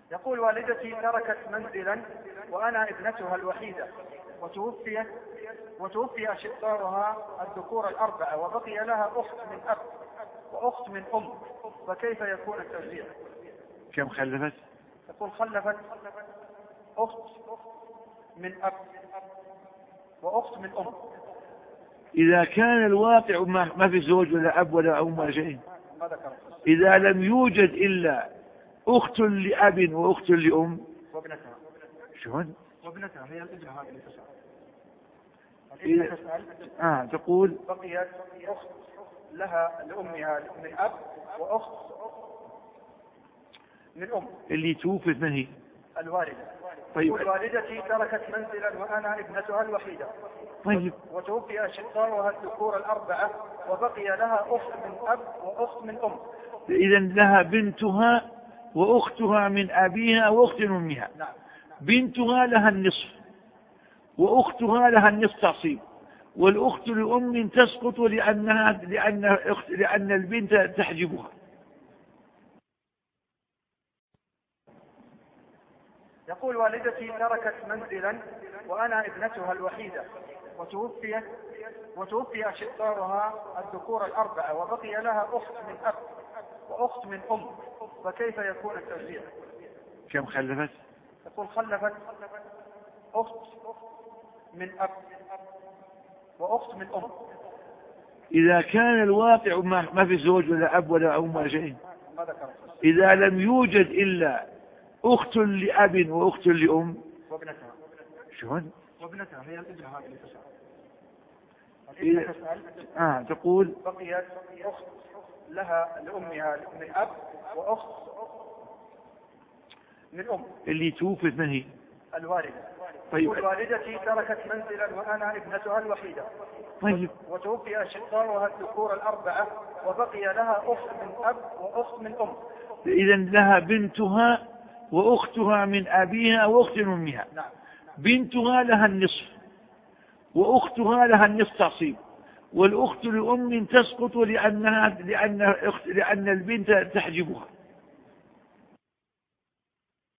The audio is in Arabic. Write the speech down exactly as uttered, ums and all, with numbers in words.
يقول والدتي تركت منزلا وأنا ابنتها الوحيدة، وتوفي وتوفي أشقائها الذكور الأربعة، وبقي لها أخت من أب وأخت من أم، فكيف يكون التوزيع؟ كم خلفت؟ يقول خلفت أخت من أب وأخت من أم. إذا كان الواقع ما في زوج ولا أب ولا أم ولا شيء، ما ذكرت. إذا لم يوجد إلا أخت لأب وأخت لأم وابنتها. شلون؟ وابنتها هي الابنة هذه اللي تسأل. إذا الابنة تسأل. آه تقول بقيت أخت لها لأمها من أب وأخت من أم. اللي توفت من هي؟ الوالدة. طيب. يقول والدتي تركت منزلا وأنا ابنتها الوحيدة. طيب. وتوفي أشقائها الذكور الأربعة، وبقي لها أخت من أب وأخت من أم. إذا لها بنتها وأختها من أبيها وأخت من أمها. نعم. بنتها لها النصف وأختها لها النصف تعصيب، والأخت لأم تسقط لأنها لأن أخت لأن البنت تحجبها. يقول والدتي تركت منزلا وأنا ابنتها الوحيدة، وتوفي وتوفي أشقائها الذكور الأربعة، وبقي لها أخت من أب وأخت من أم، فكيف يكون التوزيع؟ كم خلفت؟ يقول خلفت أخت من أب وأخت من أم. إذا كان الواقع ما في زوج ولا أب ولا أم ولا شيء، ما ذكرت. إذا لم يوجد إلا أخت لأب وأخت لأم. وابنتها. شلون؟ وابنتها هي الابنة هذه اللي تسأل. إذا الابنة تسأل. آه تقول بقيت أخت لها لأمها من أب وأخت من أم. اللي توفت من هي؟ الوالدة. طيب. يقول والدتي تركت منزلا وأنا ابنتها الوحيدة. طيب. وتوفي أشقائها الذكور الأربعة، وبقي لها أخت من أب وأخت من أم. إذا لها بنتها وأختها من أبيها وأخت من أمها. نعم. بنتها لها النصف وأختها لها النصف تعصيب، والأخت لأم تسقط لأنها لأن لأن البنت تحجبها.